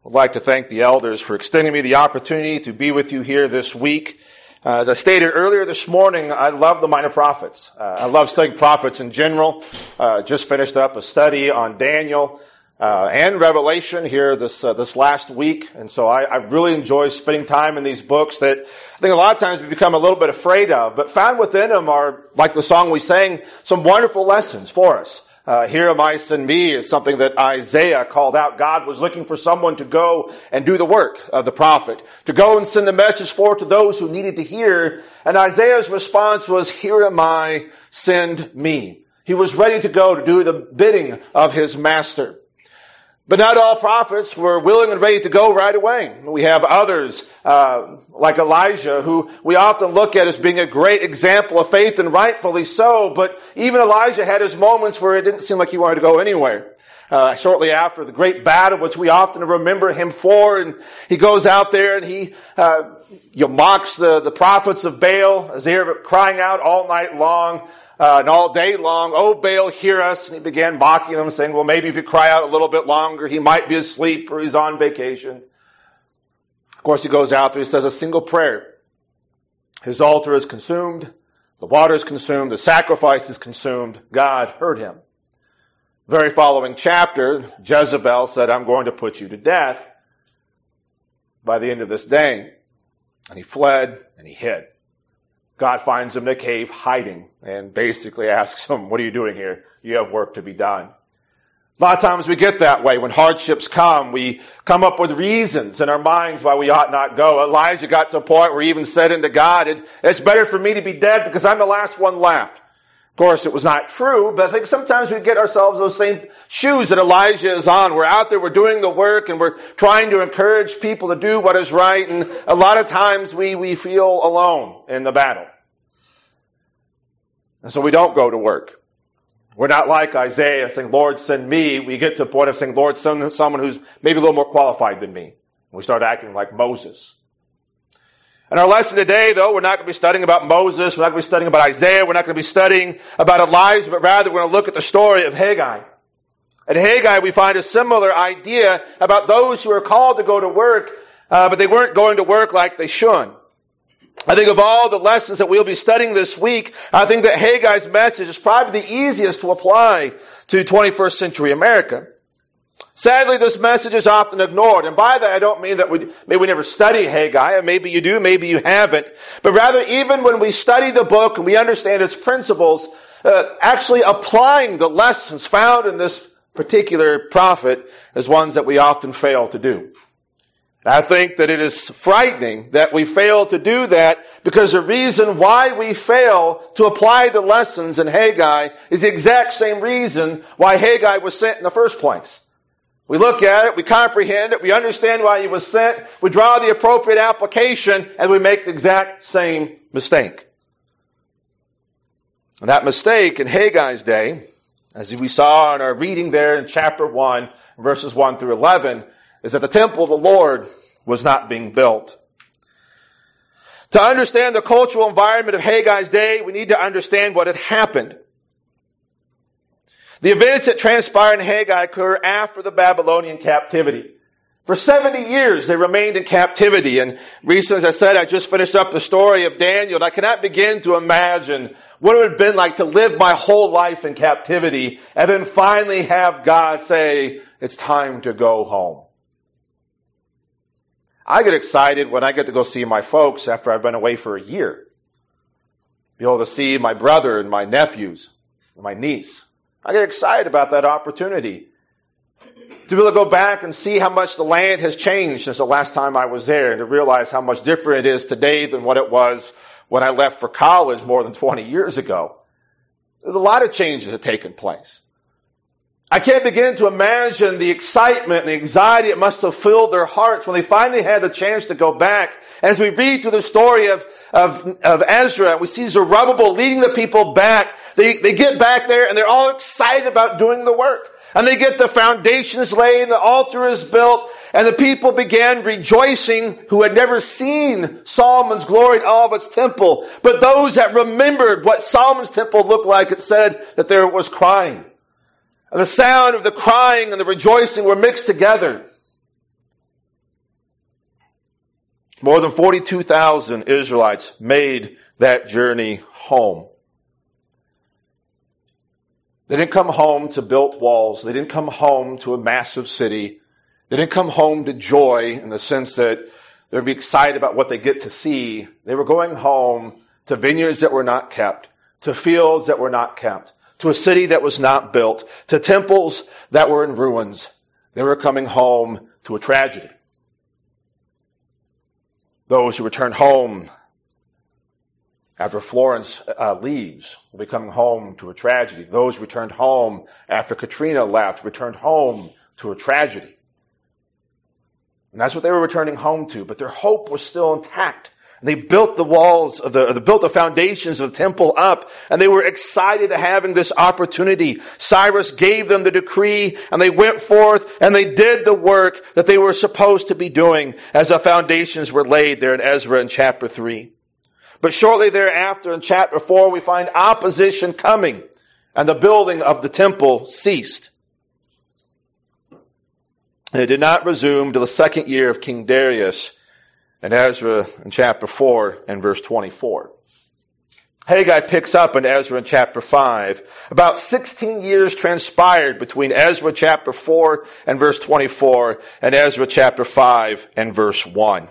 I'd like to thank the elders for extending me the opportunity to be with you here this week. As I stated earlier this morning, I love the Minor Prophets. I love studying prophets in general. Just finished up a study on Daniel and Revelation here this last week. And so I really enjoy spending time in these books that I think a lot of times we become a little bit afraid of. But found within them are, like the song we sang, some wonderful lessons for us. Here am I, send me is something that Isaiah called out. God was looking for someone to go and do the work of the prophet, to go and send the message forth to those who needed to hear. And Isaiah's response was, here am I, send me. He was ready to go to do the bidding of his master. But not all prophets were willing and ready to go right away. We have others, like Elijah, who we often look at as being a great example of faith, and rightfully so. But even Elijah had his moments where it didn't seem like he wanted to go anywhere. Shortly after the great battle, which we often remember him for, and he goes out there and he mocks the prophets of Baal as they're crying out all night long. And all day long, oh, Baal, hear us. And he began mocking them, saying, well, maybe if you cry out a little bit longer, he might be asleep or he's on vacation. Of course, he goes out there, he says a single prayer. His altar is consumed, the water is consumed, the sacrifice is consumed. God heard him. Very following chapter, Jezebel said, I'm going to put you to death by the end of this day. And he fled and he hid. God finds him in a cave hiding and basically asks him, what are you doing here? You have work to be done. A lot of times we get that way. When hardships come, we come up with reasons in our minds why we ought not go. Elijah got to a point where he even said unto God, it's better for me to be dead because I'm the last one left. Of course, it was not true, but I think sometimes we get ourselves those same shoes that Elijah is on. We're out there, we're doing the work, and we're trying to encourage people to do what is right, and a lot of times we feel alone in the battle. And so we don't go to work. We're not like Isaiah saying, Lord, send me. We get to the point of saying, Lord, send someone who's maybe a little more qualified than me. And we start acting like Moses. In our lesson today, though, we're not going to be studying about Moses. We're not going to be studying about Isaiah. We're not going to be studying about Elijah, but rather we're going to look at the story of Haggai. In Haggai, we find a similar idea about those who are called to go to work, but they weren't going to work like they should. I think of all the lessons that we'll be studying this week, I think that Haggai's message is probably the easiest to apply to 21st century America. Sadly, this message is often ignored. And by that, I don't mean that maybe we never study Haggai, and maybe you do, maybe you haven't. But rather, even when we study the book and we understand its principles, actually applying the lessons found in this particular prophet is ones that we often fail to do. I think that it is frightening that we fail to do that because the reason why we fail to apply the lessons in Haggai is the exact same reason why Haggai was sent in the first place. We look at it, we comprehend it, we understand why he was sent, we draw the appropriate application, and we make the exact same mistake. And that mistake in Haggai's day, as we saw in our reading there in chapter 1, verses 1 through 11, is that the temple of the Lord was not being built. To understand the cultural environment of Haggai's day, we need to understand what had happened. The events that transpired in Haggai occur after the Babylonian captivity. For 70 years they remained in captivity. And recently, as I said, I just finished up the story of Daniel, and I cannot begin to imagine what it would have been like to live my whole life in captivity and then finally have God say, it's time to go home. I get excited when I get to go see my folks after I've been away for a year. Be able to see my brother and my nephews and my niece. I get excited about that opportunity. To be able to go back and see how much the land has changed since the last time I was there, and to realize how much different it is today than what it was when I left for college more than 20 years ago. A lot of changes have taken place. I can't begin to imagine the excitement and the anxiety it must have filled their hearts when they finally had the chance to go back. As we read through the story of Ezra, we see Zerubbabel leading the people back. They get back there and they're all excited about doing the work. And they get the foundations laid, the altar is built, and the people began rejoicing who had never seen Solomon's glory in all of its temple. But those that remembered what Solomon's temple looked like, it said that there was crying. And the sound of the crying and the rejoicing were mixed together. More than 42,000 Israelites made that journey home. They didn't come home to built walls. They didn't come home to a massive city. They didn't come home to joy in the sense that they'd be excited about what they get to see. They were going home to vineyards that were not kept, to fields that were not kept, to a city that was not built, to temples that were in ruins. They were coming home to a tragedy. Those who return home after Florence leaves will be coming home to a tragedy. Those who returned home after Katrina left returned home to a tragedy. And that's what they were returning home to. But their hope was still intact. And they built the walls of built the foundations of the temple up, and they were excited to having this opportunity. Cyrus gave them the decree, and they went forth and they did the work that they were supposed to be doing as the foundations were laid there in Ezra in chapter 3. But shortly thereafter, in chapter 4, we find opposition coming, and the building of the temple ceased. And it did not resume till the second year of King Darius, in Ezra in chapter 4 and verse 24. Haggai picks up in Ezra in chapter 5. About 16 years transpired between Ezra chapter 4 and verse 24 and Ezra chapter 5 and verse 1.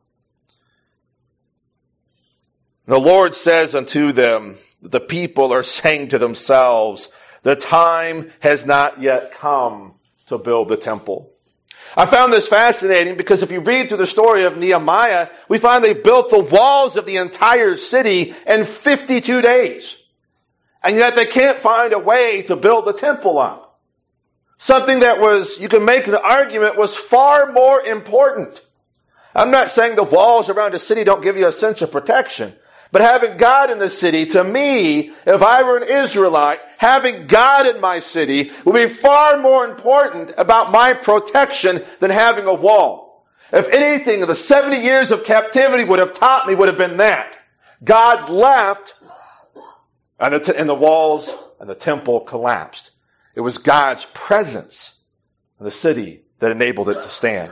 The Lord says unto them, the people are saying to themselves, the time has not yet come to build the temple. I found this fascinating because if you read through the story of Nehemiah, we find they built the walls of the entire city in 52 days. And yet they can't find a way to build the temple up. Something that was, you can make an argument, was far more important. I'm not saying the walls around a city don't give you a sense of protection. But having God in the city, to me, if I were an Israelite, having God in my city would be far more important about my protection than having a wall. If anything, the 70 years of captivity would have taught me would have been that. God left, and the walls and the temple collapsed. It was God's presence in the city that enabled it to stand.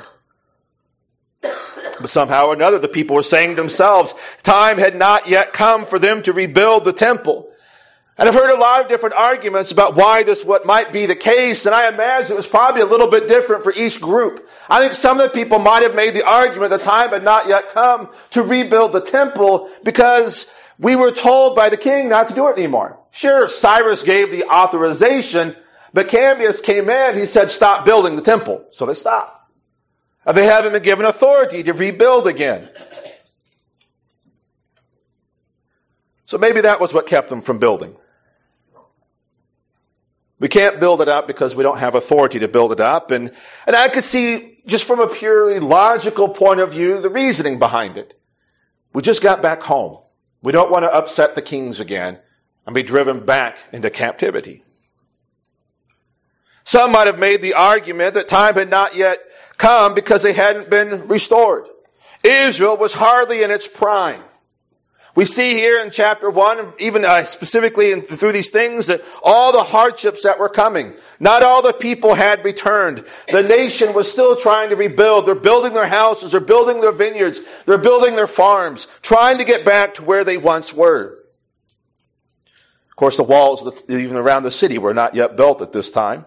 But somehow or another, the people were saying to themselves, time had not yet come for them to rebuild the temple. And I've heard a lot of different arguments about why this what might be the case, and I imagine it was probably a little bit different for each group. I think some of the people might have made the argument the time had not yet come to rebuild the temple because we were told by the king not to do it anymore. Sure, Cyrus gave the authorization, but Cambius came in, he said, stop building the temple. So they stopped. They haven't been given authority to rebuild again. So maybe that was what kept them from building. We can't build it up because we don't have authority to build it up. And I could see, just from a purely logical point of view, the reasoning behind it. We just got back home. We don't want to upset the kings again and be driven back into captivity. Some might have made the argument that time had not yet come because they hadn't been restored. Israel was hardly in its prime. We see here in chapter 1, even specifically through these things, that all the hardships that were coming, not all the people had returned. The nation was still trying to rebuild. They're building their houses, they're building their vineyards, they're building their farms, trying to get back to where they once were. Of course, the walls even around the city were not yet built at this time.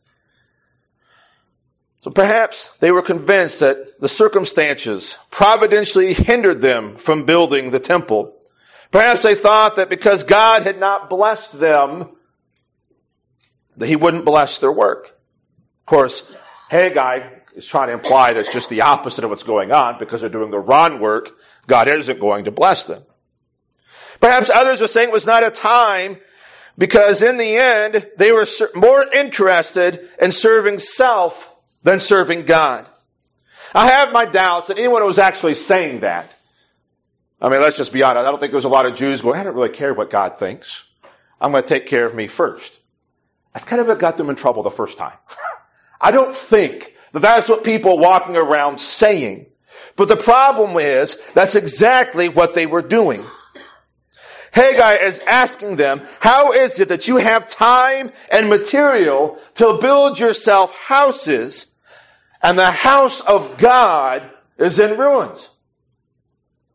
So perhaps they were convinced that the circumstances providentially hindered them from building the temple. Perhaps they thought that because God had not blessed them, that he wouldn't bless their work. Of course, Haggai is trying to imply that it's just the opposite of what's going on. Because they're doing the wrong work, God isn't going to bless them. Perhaps others were saying it was not a time because in the end, they were more interested in serving self than serving God. I have my doubts that anyone who was actually saying that, I mean, let's just be honest, I don't think there was a lot of Jews going, I don't really care what God thinks. I'm going to take care of me first. That's kind of what got them in trouble the first time. I don't think that that's what people walking around saying. But the problem is, that's exactly what they were doing. Haggai is asking them, how is it that you have time and material to build yourself houses, and the house of God is in ruins?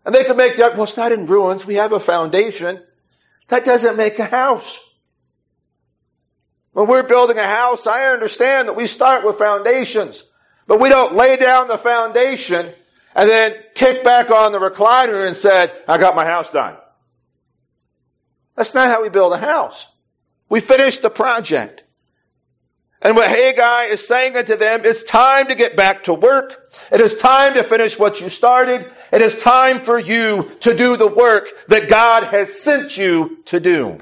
And they could make the argument, well, it's not in ruins. We have a foundation. That doesn't make a house. When we're building a house, I understand that we start with foundations. But we don't lay down the foundation and then kick back on the recliner and said, I got my house done. That's not how we build a house. We finish the project. And what Haggai is saying unto them, it's time to get back to work. It is time to finish what you started. It is time for you to do the work that God has sent you to do.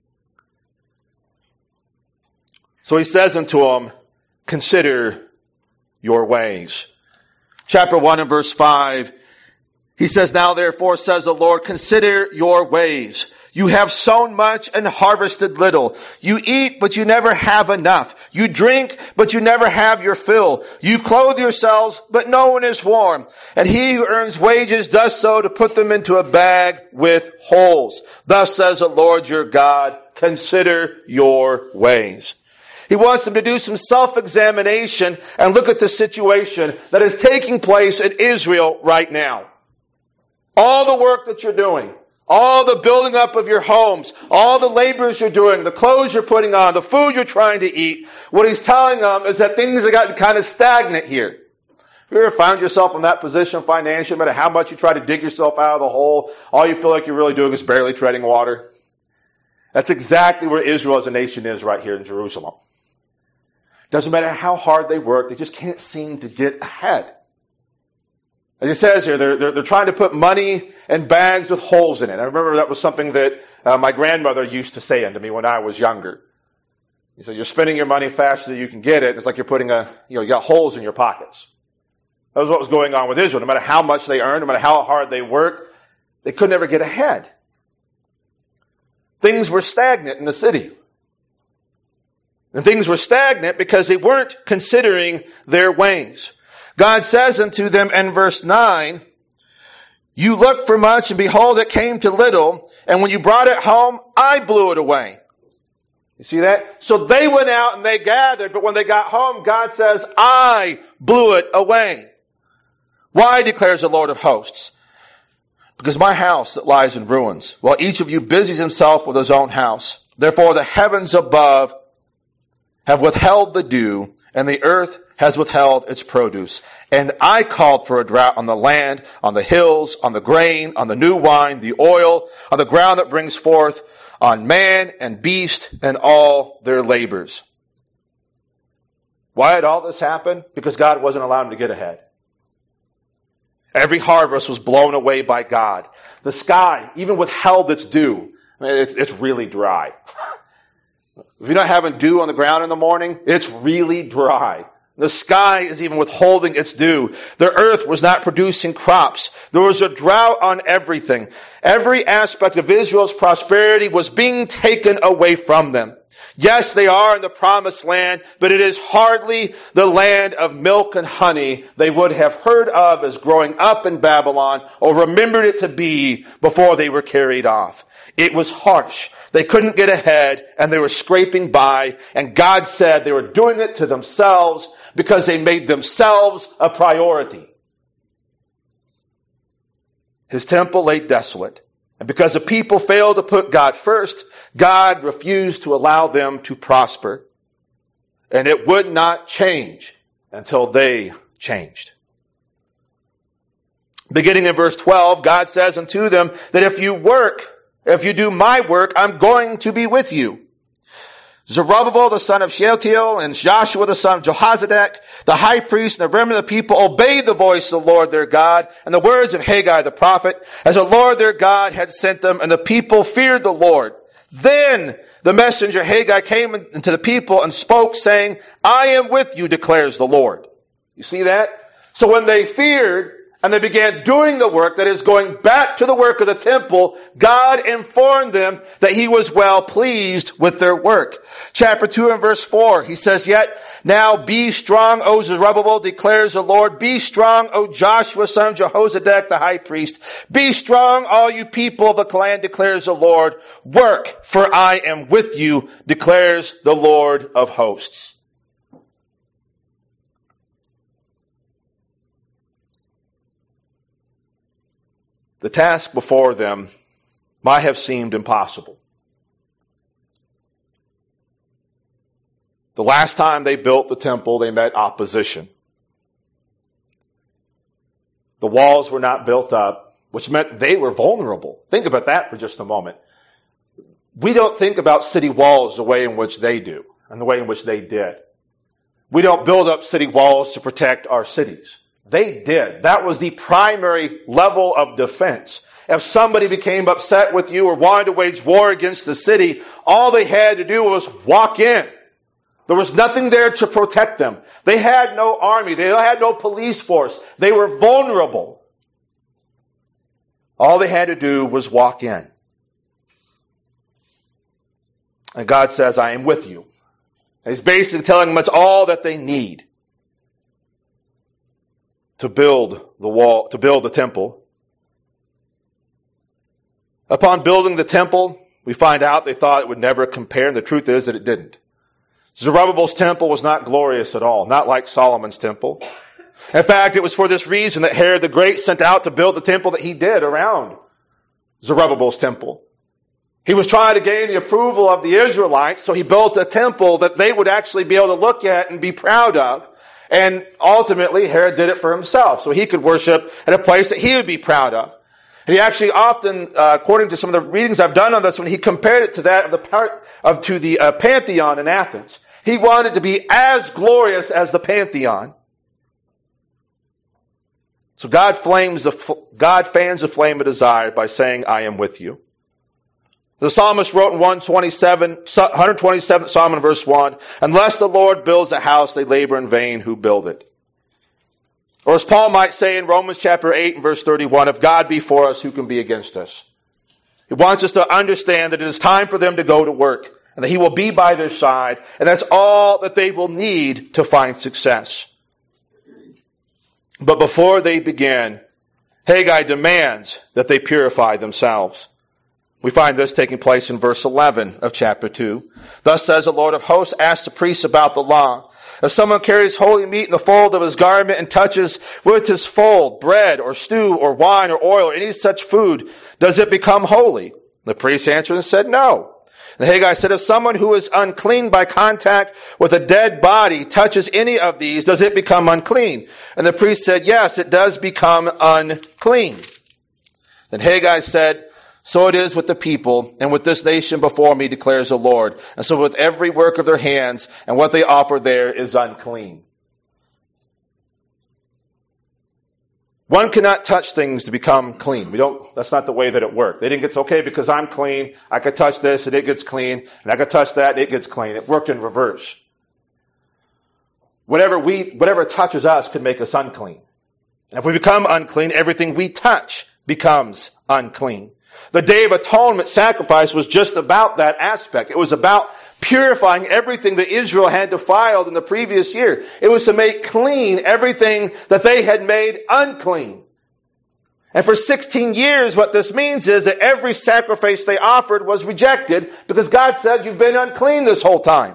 So he says unto them, consider your ways. Chapter 1 and verse 5, he says, now therefore, says the Lord, consider your ways. You have sown much and harvested little. You eat, but you never have enough. You drink, but you never have your fill. You clothe yourselves, but no one is warm. And he who earns wages does so to put them into a bag with holes. Thus says the Lord your God, consider your ways. He wants them to do some self-examination and look at the situation that is taking place in Israel right now. All the work that you're doing, all the building up of your homes, all the labors you're doing, the clothes you're putting on, the food you're trying to eat, what he's telling them is that things have gotten kind of stagnant here. You ever found yourself in that position financially, no matter how much you try to dig yourself out of the hole, all you feel like you're really doing is barely treading water? That's exactly where Israel as a nation is right here in Jerusalem. Doesn't matter how hard they work, they just can't seem to get ahead. As it says here, they're trying to put money in bags with holes in it. I remember that was something that my grandmother used to say unto me when I was younger. He said, you're spending your money faster than you can get it. It's like you're putting you got holes in your pockets. That was what was going on with Israel. No matter how much they earned, no matter how hard they worked, they could never get ahead. Things were stagnant in the city. And things were stagnant because they weren't considering their ways. God says unto them in verse 9, you looked for much, and behold, it came to little, and when you brought it home, I blew it away. You see that? So they went out and they gathered, but when they got home, God says, I blew it away. Why, declares the Lord of hosts? Because my house that lies in ruins, while each of you busies himself with his own house. Therefore the heavens above have withheld the dew, and the earth has withheld its produce. And I called for a drought on the land, on the hills, on the grain, on the new wine, the oil, on the ground that brings forth, on man and beast and all their labors. Why had all this happen? Because God wasn't allowing them to get ahead. Every harvest was blown away by God. The sky even withheld its dew. I mean, it's really dry. If you're not having dew on the ground in the morning, it's really dry. The sky is even withholding its dew. The earth was not producing crops. There was a drought on everything. Every aspect of Israel's prosperity was being taken away from them. Yes, they are in the promised land, but it is hardly the land of milk and honey they would have heard of as growing up in Babylon or remembered it to be before they were carried off. It was harsh. They couldn't get ahead, and they were scraping by, and God said they were doing it to themselves because they made themselves a priority. His temple lay desolate. And because the people failed to put God first, God refused to allow them to prosper. And it would not change until they changed. Beginning in verse 12, God says unto them that if you do my work, I'm going to be with you. Zerubbabel the son of Shealtiel and Joshua the son of Jehozadak, the high priest and the remnant of the people obeyed the voice of the Lord their God and the words of Haggai the prophet, as the Lord their God had sent them, and the people feared the Lord. Then the messenger Haggai came into the people and spoke, saying, I am with you, declares the Lord. You see that? So when they feared, and they began doing the work, that is going back to the work of the temple, God informed them that he was well pleased with their work. Chapter 2 and verse 4, he says, Yet now be strong, O Zerubbabel, declares the Lord. Be strong, O Joshua, son of Jehozadak, the high priest. Be strong, all you people of the land, declares the Lord. Work, for I am with you, declares the Lord of hosts. the task before them might have seemed impossible. The last time they built the temple, they met opposition. The walls were not built up, which meant they were vulnerable. Think about that for just a moment. We don't think about city walls the way in which they do, and the way in which they did. We don't build up city walls to protect our cities. They did. That was the primary level of defense. If somebody became upset with you or wanted to wage war against the city, all they had to do was walk in. There was nothing there to protect them. They had no army. They had no police force. They were vulnerable. All they had to do was walk in. And God says, I am with you. And He's basically telling them it's all that they need to build the wall, to build the temple. Upon building the temple, we find out they thought it would never compare, and the truth is that it didn't. Zerubbabel's temple was not glorious at all, not like Solomon's temple. In fact, it was for this reason that Herod the Great sent out to build the temple that he did around Zerubbabel's temple. He was trying to gain the approval of the Israelites, so he built a temple that they would actually be able to look at and be proud of. And ultimately, Herod did it for himself, so he could worship at a place that he would be proud of. And he actually often, according to some of the readings I've done on this one, he compared it to that of the Pantheon in Athens. He wanted to be as glorious as the Pantheon. So God fans the flame of desire by saying, I am with you. The psalmist wrote in 127th Psalm in verse 1, unless the Lord builds a house, they labor in vain who build it. Or as Paul might say in Romans chapter 8 and verse 31, if God be for us, who can be against us? He wants us to understand that it is time for them to go to work, and that He will be by their side, and that's all that they will need to find success. But before they begin, Haggai demands that they purify themselves. We find this taking place in verse 11 of chapter 2. Thus says the Lord of hosts, ask the priests about the law. If someone carries holy meat in the fold of his garment and touches with his fold bread or stew or wine or oil or any such food, does it become holy? The priest answered and said, no. And Haggai said, if someone who is unclean by contact with a dead body touches any of these, does it become unclean? And the priest said, yes, it does become unclean. Then Haggai said, so it is with the people and with this nation before me, declares the Lord. And so with every work of their hands and what they offer there is unclean. One cannot touch things to become clean. That's not the way that it worked. They didn't get, okay, because I'm clean, I could touch this and it gets clean, and I could touch that and it gets clean. It worked in reverse. Whatever touches us could make us unclean. And if we become unclean, everything we touch becomes unclean. The Day of Atonement sacrifice was just about that aspect. It was about purifying everything that Israel had defiled in the previous year. It was to make clean everything that they had made unclean. And for 16 years, what this means is that every sacrifice they offered was rejected because God said, you've been unclean this whole time.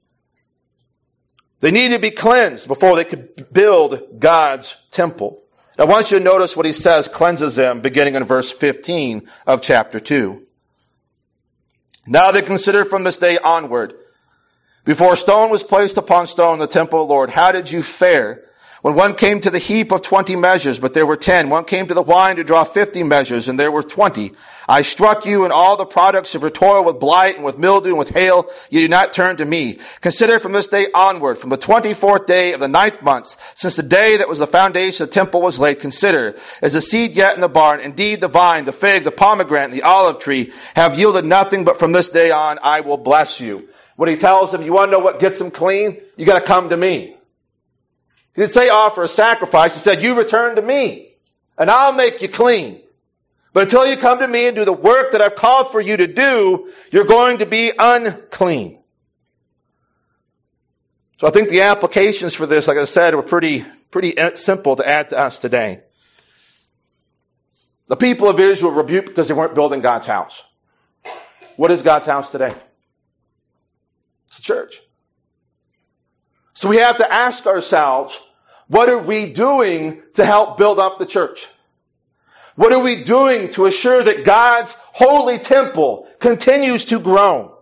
They needed to be cleansed before they could build God's temple. I want you to notice what He says cleanses them beginning in verse 15 of chapter 2. Now they consider from this day onward, before stone was placed upon stone in the temple of the Lord, how did you fare? When one came to the heap of 20 measures, but there were 10. One came to the wine to draw 50 measures, and there were 20. I struck you and all the products of your toil with blight and with mildew and with hail. You do not turn to me. Consider from this day onward, from the 24th day of the 9th month, since the day that was the foundation of the temple was laid, consider, is the seed yet in the barn? Indeed, the vine, the fig, the pomegranate, and the olive tree have yielded nothing, but from this day on I will bless you. When He tells them, you want to know what gets them clean? You got to come to me. He didn't say offer a sacrifice. He said, you return to me, and I'll make you clean. But until you come to me and do the work that I've called for you to do, you're going to be unclean. So I think the applications for this, like I said, were pretty simple to add to us today. The people of Israel were rebuked because they weren't building God's house. What is God's house today? It's the church. So we have to ask ourselves, what are we doing to help build up the church? What are we doing to assure that God's holy temple continues to grow?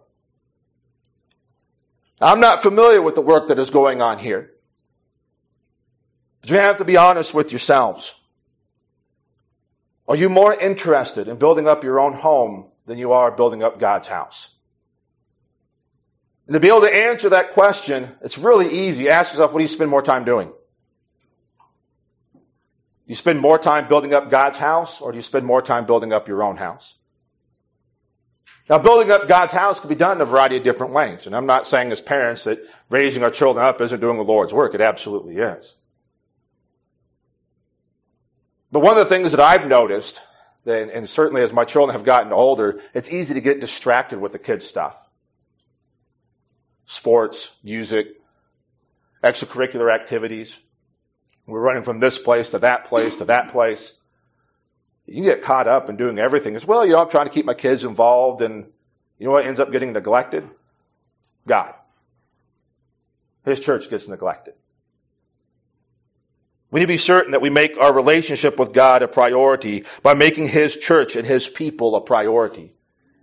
I'm not familiar with the work that is going on here. But you have to be honest with yourselves. Are you more interested in building up your own home than you are building up God's house? And to be able to answer that question, it's really easy. Ask yourself, what do you spend more time doing? You spend more time building up God's house, or do you spend more time building up your own house? Now, building up God's house can be done in a variety of different ways. And I'm not saying as parents that raising our children up isn't doing the Lord's work. It absolutely is. But one of the things that I've noticed, and certainly as my children have gotten older, it's easy to get distracted with the kids' stuff. Sports, music, extracurricular activities. We're running from this place to that place to that place. You can get caught up in doing everything. As well, I'm trying to keep my kids involved, and you know what ends up getting neglected? God. His church gets neglected. We need to be certain that we make our relationship with God a priority by making His church and His people a priority.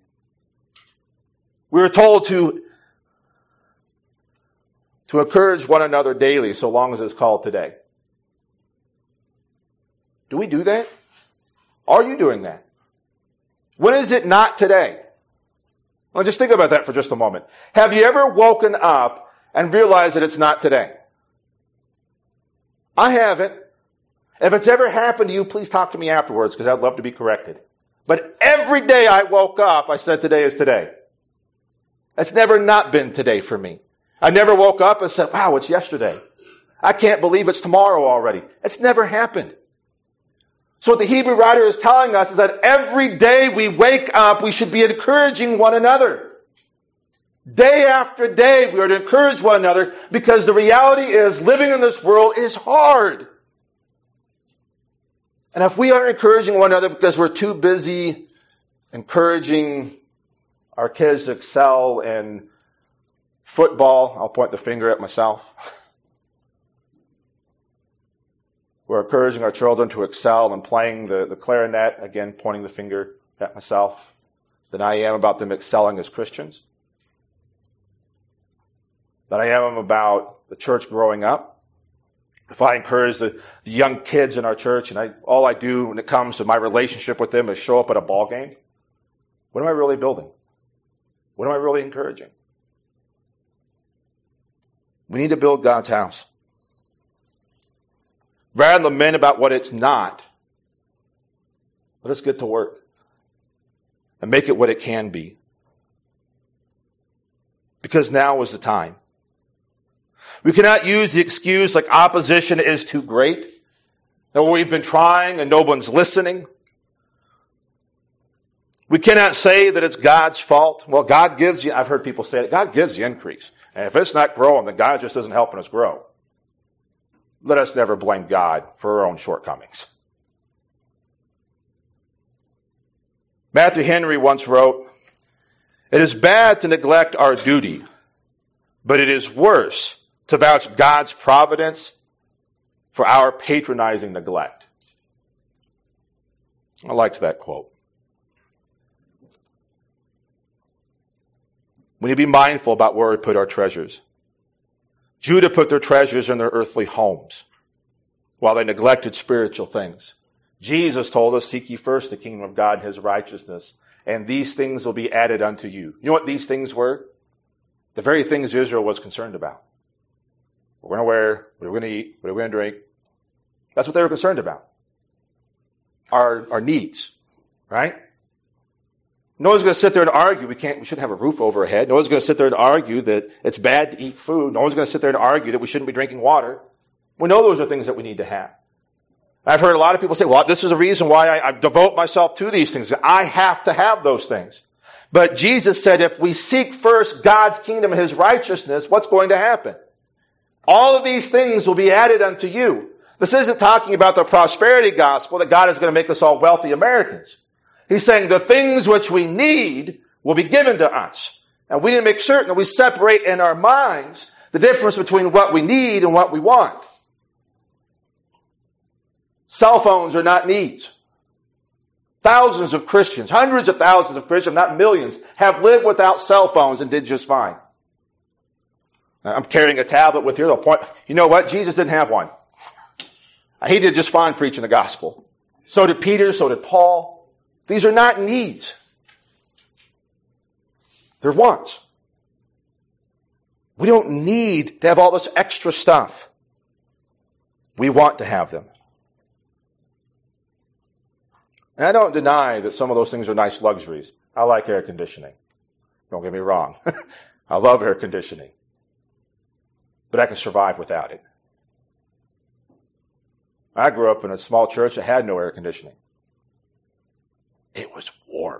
We are told to encourage one another daily, so long as it's called today. Do we do that? Are you doing that? When is it not today? Well, just think about that for just a moment. Have you ever woken up and realized that it's not today? I haven't. If it's ever happened to you, please talk to me afterwards, because I'd love to be corrected. But every day I woke up, I said today is today. It's never not been today for me. I never woke up and said, wow, it's yesterday. I can't believe it's tomorrow already. It's never happened. So what the Hebrew writer is telling us is that every day we wake up, we should be encouraging one another. Day after day, we are to encourage one another, because the reality is living in this world is hard. And if we aren't encouraging one another because we're too busy encouraging our kids to excel in football, I'll point the finger at myself. We're encouraging our children to excel in playing the clarinet, again, pointing the finger at myself, than I am about them excelling as Christians. Than I am about the church growing up. If I encourage the young kids in our church, and all I do when it comes to my relationship with them is show up at a ball game, what am I really building? What am I really encouraging? We need to build God's house. Rather than lament about what it's not, let us get to work and make it what it can be. Because now is the time. We cannot use the excuse like opposition is too great, or we've been trying and no one's listening. We cannot say that it's God's fault. Well, God gives you, I've heard people say that, God gives the increase. And if it's not growing, then God just isn't helping us grow. Let us never blame God for our own shortcomings. Matthew Henry once wrote, "It is bad to neglect our duty, but it is worse to vouch God's providence for our patronizing neglect." I liked that quote. We need to be mindful about where we put our treasures. Judah put their treasures in their earthly homes while they neglected spiritual things. Jesus told us, seek ye first the kingdom of God and His righteousness, and these things will be added unto you. You know what these things were? The very things Israel was concerned about. What we're going to wear, what we're going to eat, what we're going to drink. That's what they were concerned about. Our needs, right? No one's going to sit there and argue we shouldn't have a roof over our head. No one's going to sit there and argue that it's bad to eat food. No one's going to sit there and argue that we shouldn't be drinking water. We know those are things that we need to have. I've heard a lot of people say, well, this is a reason why I devote myself to these things. I have to have those things. But Jesus said if we seek first God's kingdom and His righteousness, what's going to happen? All of these things will be added unto you. This isn't talking about the prosperity gospel that God is going to make us all wealthy Americans. He's saying the things which we need will be given to us. And we need to make certain that we separate in our minds the difference between what we need and what we want. Cell phones are not needs. Thousands of Christians, hundreds of thousands of Christians, not millions, have lived without cell phones and did just fine. I'm carrying a tablet with here. You know what? Jesus didn't have one. He did just fine preaching the gospel. So did Peter, so did Paul. These are not needs. They're wants. We don't need to have all this extra stuff. We want to have them. And I don't deny that some of those things are nice luxuries. I like air conditioning. Don't get me wrong. I love air conditioning. But I can survive without it. I grew up in a small church that had no air conditioning. It was warm.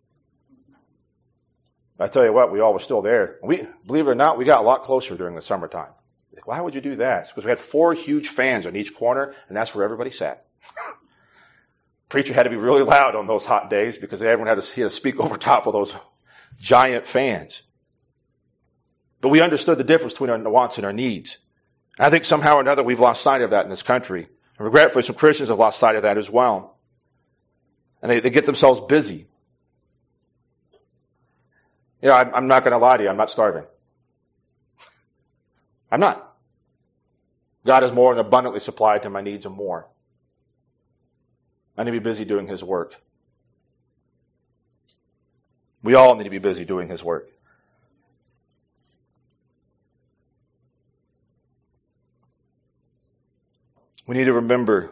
I tell you what, we all were still there. Believe it or not, we got a lot closer during the summertime. Why would you do that? It's because we had 4 huge fans on each corner, and that's where everybody sat. Preacher had to be really loud on those hot days because everyone had to speak over top of those giant fans. But we understood the difference between our wants and our needs. And I think somehow or another we've lost sight of that in this country. And regretfully, some Christians have lost sight of that as well. And they get themselves busy. You know, I'm not going to lie to you. I'm not starving. I'm not. God has more than abundantly supplied to my needs and more. I need to be busy doing His work. We all need to be busy doing His work. We need to remember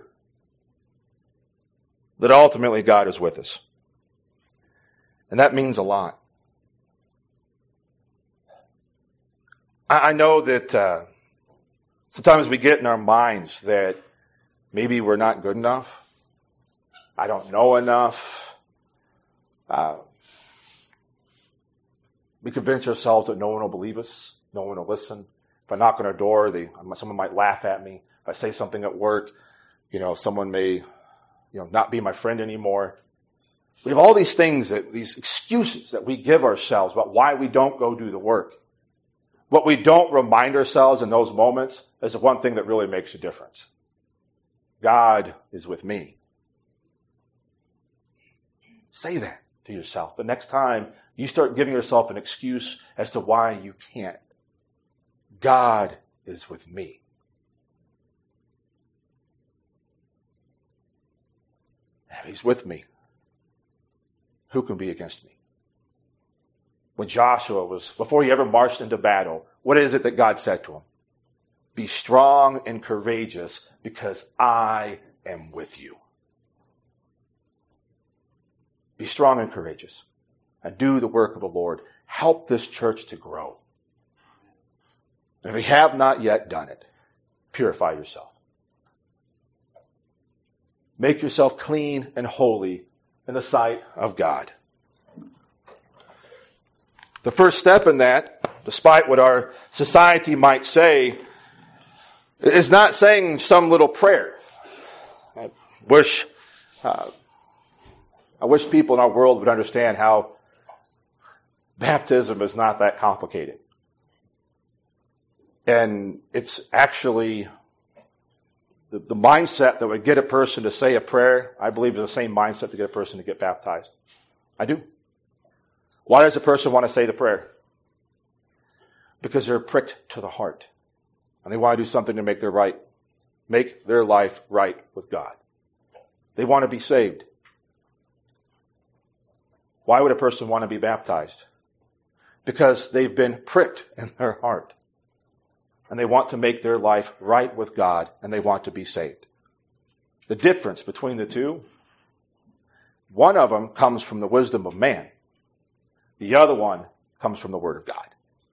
that ultimately God is with us. And that means a lot. I know that sometimes we get in our minds that maybe we're not good enough. I don't know enough. We convince ourselves that no one will believe us. No one will listen. If I knock on our door, someone might laugh at me. If I say something at work, someone may, not be my friend anymore. We have all these things, these excuses that we give ourselves about why we don't go do the work. What we don't remind ourselves in those moments is the one thing that really makes a difference. God is with me. Say that to yourself. The next time you start giving yourself an excuse as to why you can't. God is with me. If He's with me, who can be against me? When Joshua before he ever marched into battle, what is it that God said to him? Be strong and courageous because I am with you. Be strong and courageous and do the work of the Lord. Help this church to grow. And if you have not yet done it, purify yourself. Make yourself clean and holy in the sight of God. The first step in that, despite what our society might say, is not saying some little prayer. I wish people in our world would understand how baptism is not that complicated. And it's actually the mindset that would get a person to say a prayer, I believe is the same mindset to get a person to get baptized. I do. Why does a person want to say the prayer? Because they're pricked to the heart. And they want to do something to make their life right with God. They want to be saved. Why would a person want to be baptized? Because they've been pricked in their heart. And they want to make their life right with God, and they want to be saved. The difference between the two, one of them comes from the wisdom of man. The other one comes from the Word of God.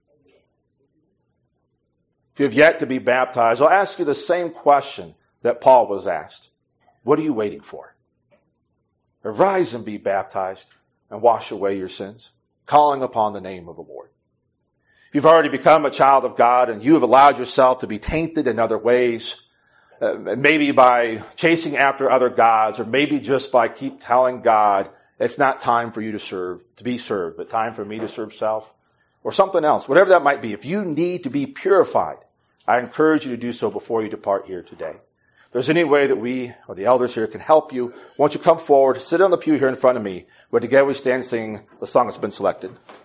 If you have yet to be baptized, I'll ask you the same question that Paul was asked. What are you waiting for? Arise and be baptized and wash away your sins, calling upon the name of the Lord. If you've already become a child of God and you have allowed yourself to be tainted in other ways, maybe by chasing after other gods, or maybe just by keep telling God, it's not time for you to be served, but time for me to serve self, or something else, whatever that might be. If you need to be purified, I encourage you to do so before you depart here today. there's any way that we or the elders here can help you, won't you come forward, sit on the pew here in front of me, where together we stand singing the song that's been selected.